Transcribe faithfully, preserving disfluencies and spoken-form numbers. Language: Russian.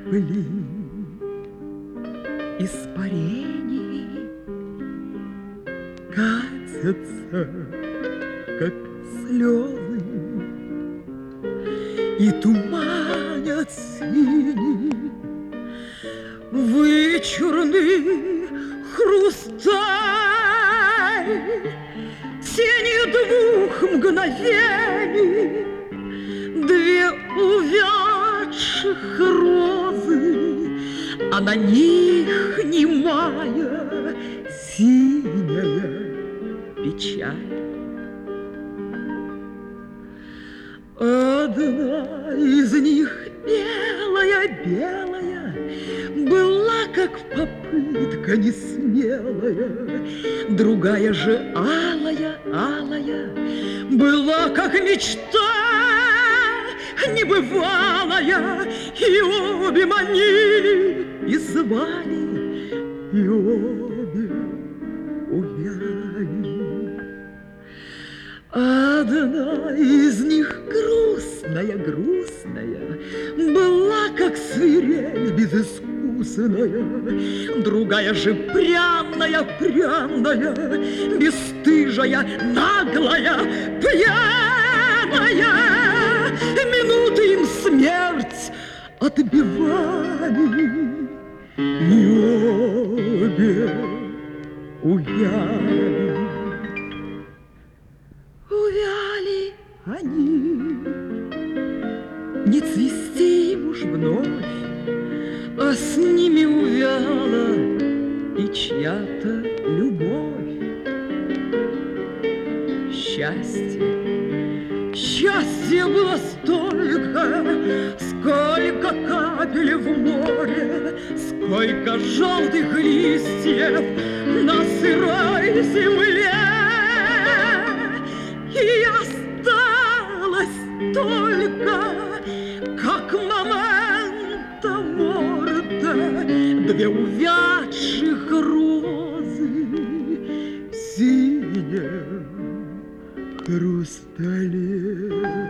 пыли, испарений катятся, как слезы, и туманят синий вычурный хрусталь. Тени двух мгновений, две увядших розы, а на них немая синяя печаль. Одна из них белая-белая была, как попытка несмелая, другая же алая-алая была, как мечта небывалая, и обе манили и звали, и обе увяли. Одна из них грустная-грустная была, как свирель безыскусная, другая же пряная-пряная, бесстыжая, наглая, пьяная. Минуты им смерть отбивали, и обе увяли. Увяли они, не цвести им уж вновь, а с ними увяла и чья-то любовь. Счастье, счастье было столько, сколько капель в море, сколько желтых листьев на сырой земле. И осталось только, как момента морта, две увядших розы в синем хрустале.